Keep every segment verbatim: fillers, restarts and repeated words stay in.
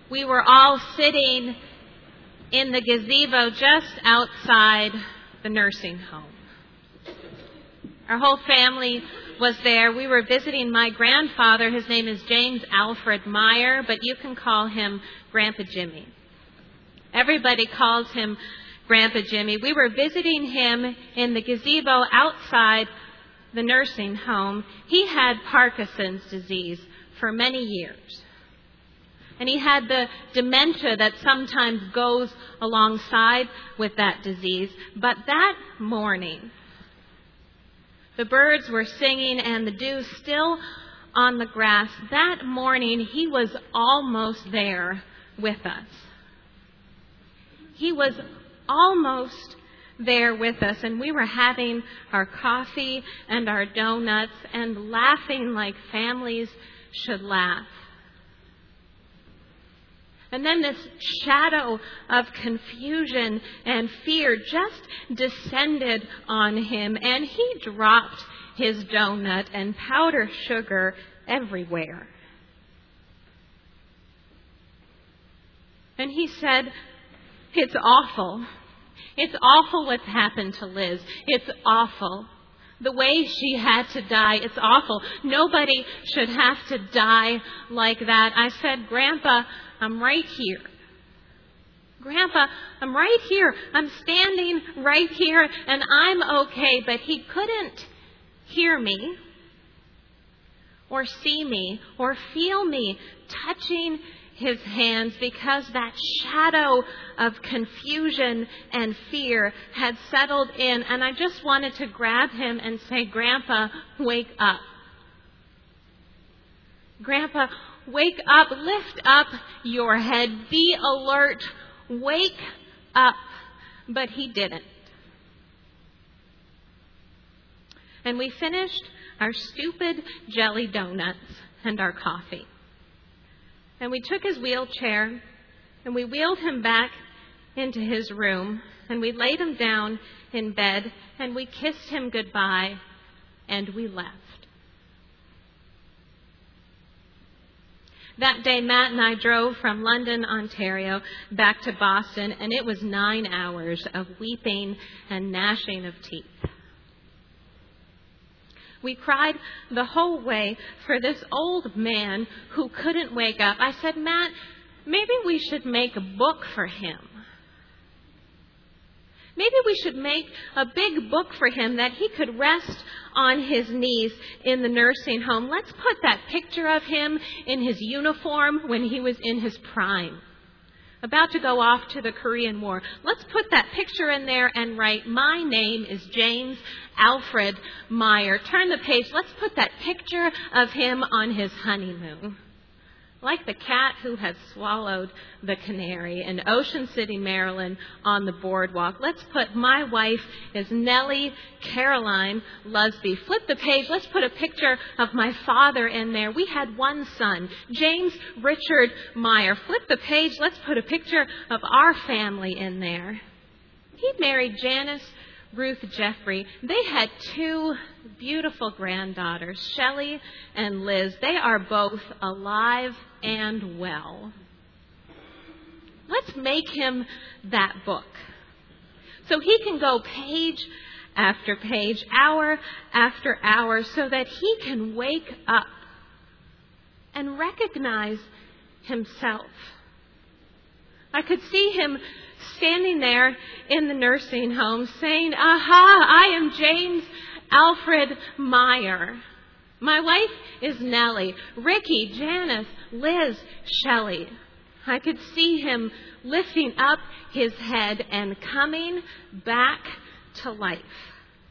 we were all sitting in the gazebo just outside the nursing home. Our whole family was there. We were visiting my grandfather. His name is James Alfred Meyer, but you can call him Grandpa Jimmy. Everybody calls him Grandpa Jimmy. We were visiting him in the gazebo outside the nursing home. He had Parkinson's disease for many years. And he had the dementia that sometimes goes alongside with that disease. But that morning, the birds were singing and the dew still on the grass. That morning, he was almost there with us. He was almost there with us, and we were having our coffee and our donuts and laughing like families should laugh. And then this shadow of confusion and fear just descended on him, and he dropped his donut and powdered sugar everywhere. And he said, "It's awful. It's awful what's happened to Liz. It's awful. The way she had to die, it's awful. Nobody should have to die like that." I said, "Grandpa, I'm right here. Grandpa, I'm right here. I'm standing right here, and I'm okay." But he couldn't hear me or see me or feel me touching his hands because that shadow of confusion and fear had settled in. And I just wanted to grab him and say, "Grandpa, wake up. Grandpa, wake up. Lift up your head. Be alert. Wake up." But he didn't. And we finished our stupid jelly donuts and our coffee. And we took his wheelchair and we wheeled him back into his room, and we laid him down in bed and we kissed him goodbye and we left. That day, Matt and I drove from London, Ontario, back to Boston, and it was nine hours of weeping and gnashing of teeth. We cried the whole way for this old man who couldn't wake up. I said, "Matt, maybe we should make a book for him. Maybe we should make a big book for him that he could rest on his knees in the nursing home. Let's put that picture of him in his uniform when he was in his prime, about to go off to the Korean War. Let's put that picture in there and write, 'My name is James Alfred Meyer.' Turn the page. Let's put that picture of him on his honeymoon. Like the cat who had swallowed the canary in Ocean City, Maryland on the boardwalk. Let's put 'My wife is Nellie Caroline Lusby.' Flip the page. Let's put a picture of my father in there. We had one son, James Richard Meyer. Flip the page. Let's put a picture of our family in there. He married Janice Ruth Jeffrey. They had two beautiful granddaughters, Shelley and Liz. They are both alive and well. Let's make him that book so he can go page after page, hour after hour, so that he can wake up and recognize himself. I could see him standing there in the nursing home saying, 'Aha, I am James Alfred Meyer. My wife is Nellie, Ricky, Janice, Liz, Shelley.' I could see him lifting up his head and coming back to life.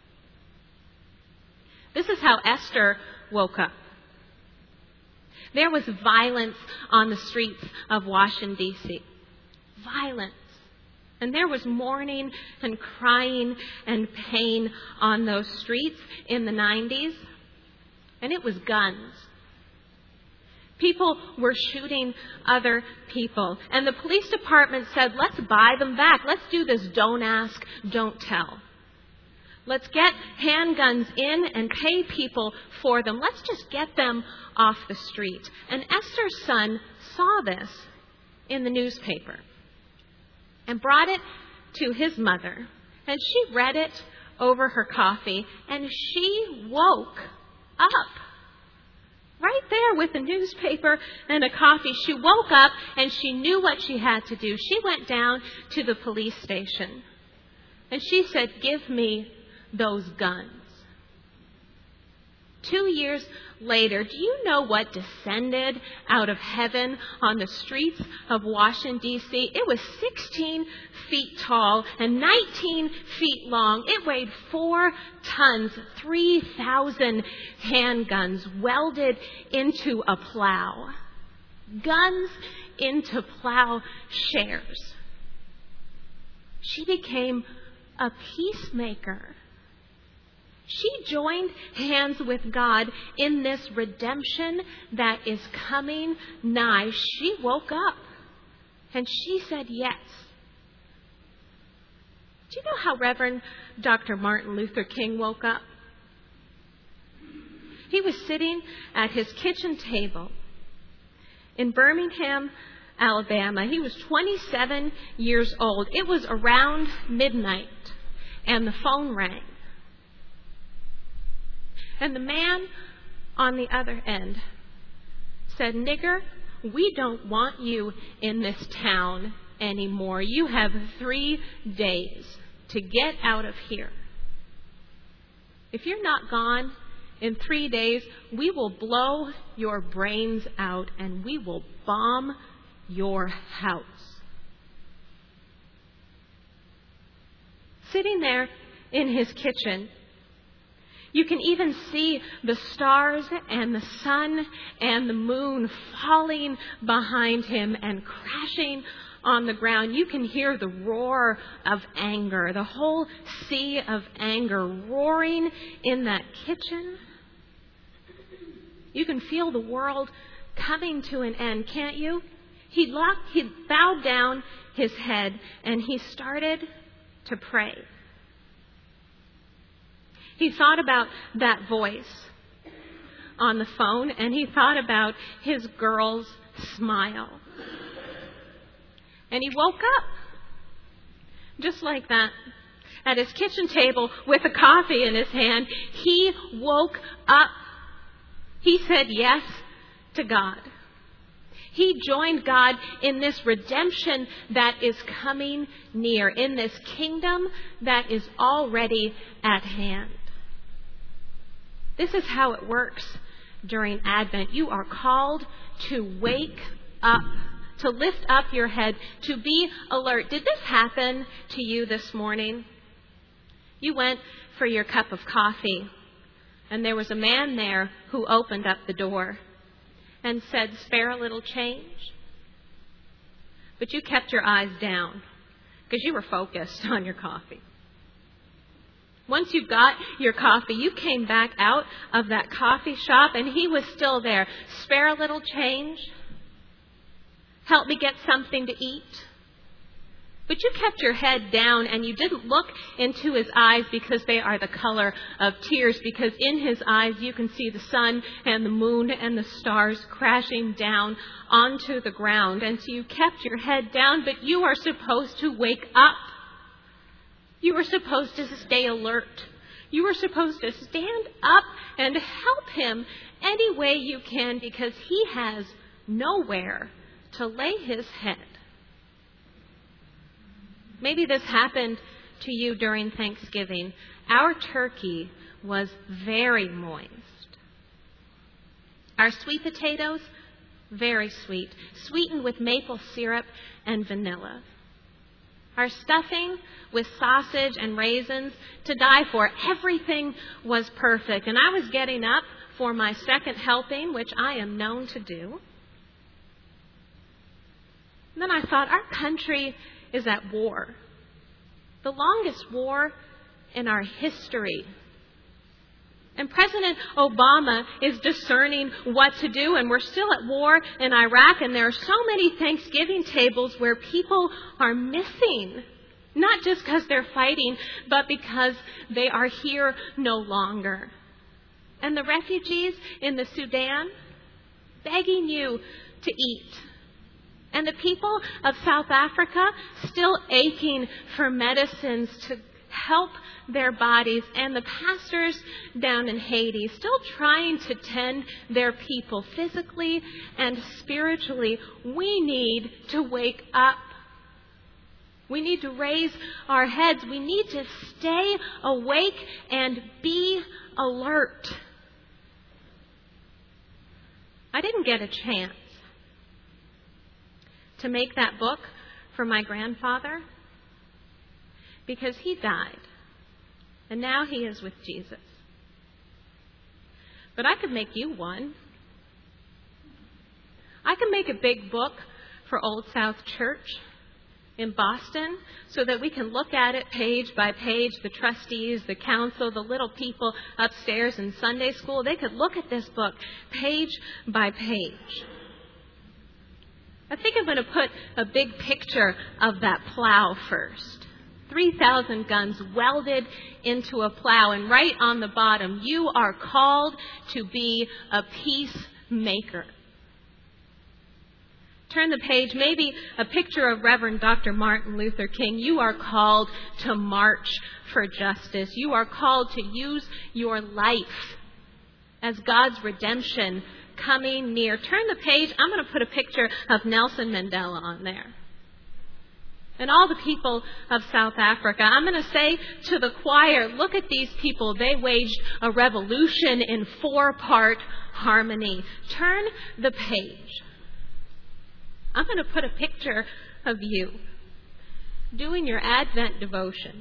This is how Esther woke up. There was violence on the streets of Washington, D C Violence. And there was mourning and crying and pain on those streets in the nineties. And it was guns. People were shooting other people. And the police department said, "Let's buy them back. Let's do this don't ask, don't tell. Let's get handguns in and pay people for them. Let's just get them off the street." And Esther's son saw this. in the newspaper and brought it to his mother. And she read it over her coffee, and she woke up. Right there with the newspaper and a coffee, she woke up and she knew what she had to do. She went down to the police station and she said, "Give me those guns." Two years later, do you know what descended out of heaven on the streets of Washington, D C? It was sixteen feet tall and nineteen feet long. It weighed four tons, three thousand handguns welded into a plow. Guns into plowshares. She became a peacemaker. She joined hands with God in this redemption that is coming nigh. She woke up and she said yes. Do you know how Reverend Doctor Martin Luther King woke up? He was sitting at his kitchen table in Birmingham, Alabama. He was twenty-seven years old. It was around midnight and the phone rang. And the man on the other end said, "Nigger, we don't want you in this town anymore. You have three days to get out of here. If you're not gone in three days, we will blow your brains out and we will bomb your house." Sitting there in his kitchen, you can even see the stars and the sun and the moon falling behind him and crashing on the ground. You can hear the roar of anger, the whole sea of anger roaring in that kitchen. You can feel the world coming to an end, can't you? He locked, he bowed down his head and he started to pray. He thought about that voice on the phone, and he thought about his girl's smile. And he woke up just like that at his kitchen table with a coffee in his hand. He woke up. He said yes to God. He joined God in this redemption that is coming near, in this kingdom that is already at hand. This is how it works during Advent. You are called to wake up, to lift up your head, to be alert. Did this happen to you this morning? You went for your cup of coffee, and there was a man there who opened up the door and said, "Spare a little change." But you kept your eyes down because you were focused on your coffee. Once you got your coffee, you came back out of that coffee shop and he was still there. "Spare a little change? Help me get something to eat?" But you kept your head down and you didn't look into his eyes because they are the color of tears, because in his eyes you can see the sun and the moon and the stars crashing down onto the ground. And so you kept your head down, but you are supposed to wake up. You were supposed to stay alert. You were supposed to stand up and help him any way you can, because he has nowhere to lay his head. Maybe this happened to you during Thanksgiving. Our turkey was very moist. Our sweet potatoes, very sweet, sweetened with maple syrup and vanilla. Our stuffing with sausage and raisins, to die for. Everything was perfect. And I was getting up for my second helping, which I am known to do. And then I thought, our country is at war. The longest war in our history. And President Obama is discerning what to do, and we're still at war in Iraq, and there are so many Thanksgiving tables where people are missing, not just because they're fighting, but because they are here no longer. And the refugees in the Sudan begging you to eat. And And the people of South Africa still aching for medicines to help their bodies, and the pastors down in Haiti still trying to tend their people physically and spiritually. We need to wake up. We need to raise our heads. We need to stay awake and be alert. I didn't get a chance to make that book for my grandfather because he died, and now he is with Jesus. But I could make you one. I could make a big book for Old South Church in Boston so that we can look at it page by page. The trustees, the council, the little people upstairs in Sunday school, they could look at this book page by page. I think I'm going to put a big picture of that plow first. three thousand guns welded into a plow, and right on the bottom, you are called to be a peacemaker. Turn the page, maybe a picture of Reverend Doctor Martin Luther King. You are called to march for justice. You are called to use your life as God's redemption coming near. Turn the page. I'm going to put a picture of Nelson Mandela on there. And all the people of South Africa. I'm going to say to the choir, look at these people. They waged a revolution in four-part harmony. Turn the page. I'm going to put a picture of you doing your Advent devotion,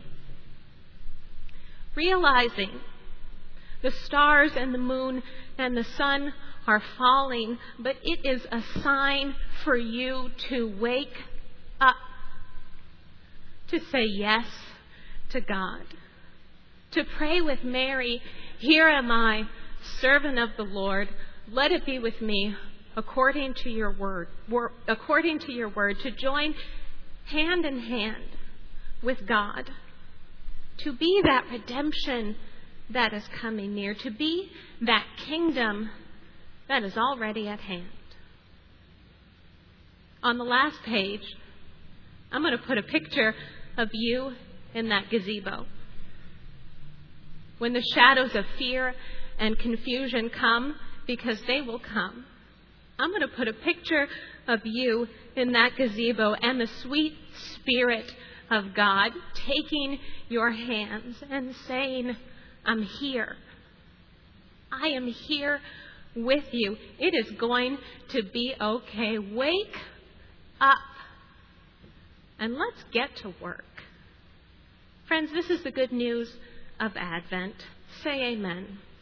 realizing the stars and the moon and the sun are falling, but it is a sign for you to wake up, to say yes to God, to pray with Mary, here am I, servant of the Lord, let it be with me according to your word, according to your word, to join hand in hand with God, to be that redemption that is coming near, to be that kingdom that is already at hand. On the last page, I'm going to put a picture of you in that gazebo. When the shadows of fear and confusion come, because they will come, I'm going to put a picture of you in that gazebo and the sweet Spirit of God taking your hands and saying, I'm here. I am here with you. It is going to be okay. Wake up and let's get to work. Friends, this is the good news of Advent. Say amen.